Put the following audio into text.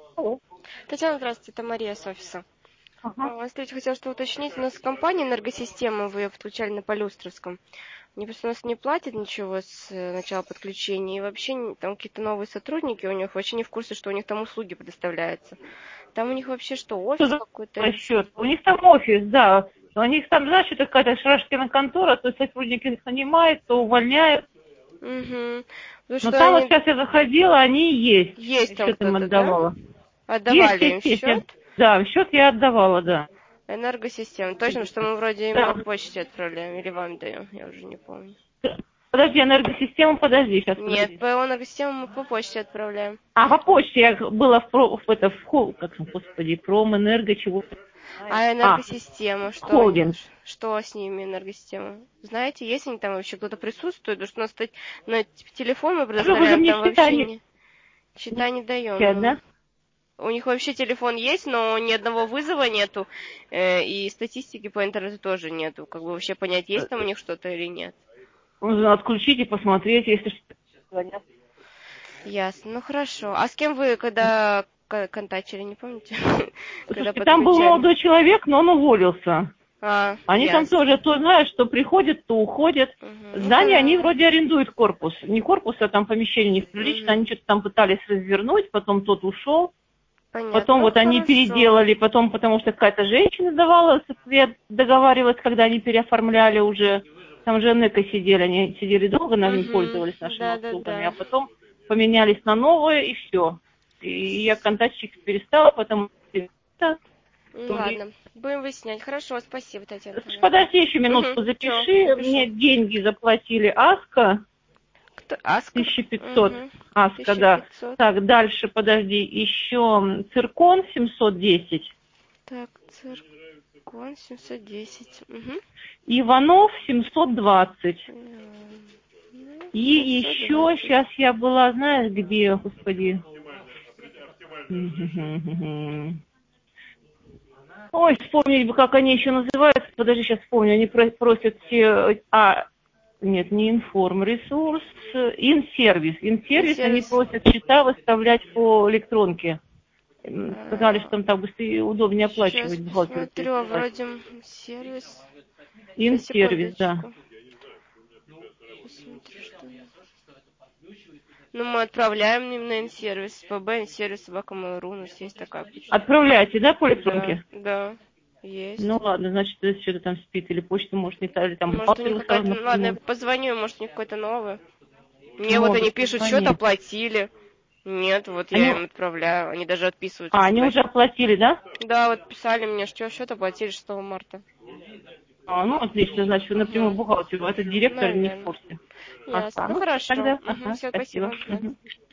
Алло. Татьяна, здравствуйте, это Мария с офиса. Ага. Смотрите, хотела что уточнить. У нас компания «Энергосистема», вы ее подключали на Полюстровском. Они просто у нас не платят ничего с начала подключения. И вообще там какие-то новые сотрудники у них вообще не в курсе, что у них там услуги предоставляются. Там у них вообще что, Что офис за какой-то или что? расчет? У них там офис, да. У них там, знаешь, это какая-то шарашкина контора, то сотрудники их нанимают, то увольняют. Угу. Потому Но что там вот они сейчас я заходила, они есть. есть там Счет им кто-то, да? отдавала. Отдавали им Есть. счет. Да, счет я отдавала, да. Энергосистема. Точно, что мы вроде им Да. по почте отправляем или вам даем, я уже не помню. Подожди, энергосистему, подожди, сейчас, Нет, подожди. по энергосистему мы по почте отправляем. А, по почте я была как там, господи, Промэнерго, чего-то. А А, энергосистема, холдинг. что с ними энергосистема? Знаете, есть они там вообще кто-то присутствует? Потому что у нас на телефон мы Вы же предоставляем, мне там вообще считали, не счета не даем. да? У них вообще телефон есть, но ни одного вызова нету, и статистики по интернету тоже нету. Как бы вообще понять, есть там у них что-то или нет. Нужно отключить и посмотреть, если что. Звонят. Ясно, ну хорошо. А с кем вы, когда контачили, не помните? Когда Слушайте, там был подключали? молодой человек, но он уволился. Они там Ясно. тоже, то знаешь, что приходят, то уходят. Мгм. Ну, Здание они когда... вроде арендуют корпус. Не корпус, а там помещение неприлично. Они Мгм. что-то там пытались развернуть, потом тот ушел. Понятно. Потом Ну, вот они хорошо. переделали, потом потому что какая-то женщина давала, договаривалась, когда они переоформляли уже. Там же Энеко сидели, они сидели долго, наверное, Угу. пользовались нашими услугами, а Да-да-да. потом поменялись на новые и все. И я контактчик перестала, потому что... Ну, ладно, будем выяснять. Хорошо, спасибо, Татьяна, тогда. Подожди еще Угу. минутку, Че, запиши, мне запишу. деньги заплатили АСКО, Кто? Аскар? 1500, Угу. АСКО, да. 1500. Так, дальше, подожди, еще циркон 710. Так, циркон 710. Угу. Иванов 720. И еще 720. сейчас я была, знаешь, где, господи. Ой, вспомнить бы, как они еще называются. Подожди, сейчас вспомню. Они просят все... нет, не информ, ресурс, инсервис. Инсервис, они Сервис. просят счета выставлять по электронке. Сказали, что там так быстрее и удобнее Сейчас оплачивать, бухгалтеру посмотрю, а пересылать. вроде сервис. Сейчас, Инсервис, да. секундочку. Посмотрю, что... Ну, мы отправляем им на инсервис. ПБ, инсервис, собака Mail.ru. У нас есть такая почта. Отправляйте, да, по Да, электронке? да, Ну есть. ладно, значит, если что-то там спит, или почта, может, не та, или там Может, у них бухгалтеру сразу какая-то... Ну, ладно, я напрямую. позвоню, может, у них какой-то новый. Мне вот они Может, пишут, счет позвони. оплатили. Нет, вот я Они, им отправляю. Они даже отписываются они всегда. уже оплатили, да? Да, вот писали мне, что счет оплатили 6 марта. Ну, отлично, значит, вы напрямую Угу. бухгалтеру, а этот директор не в Наверное. курсе. Ясно. Ну, Ну, все хорошо. тогда, Угу, все, спасибо. спасибо. Да.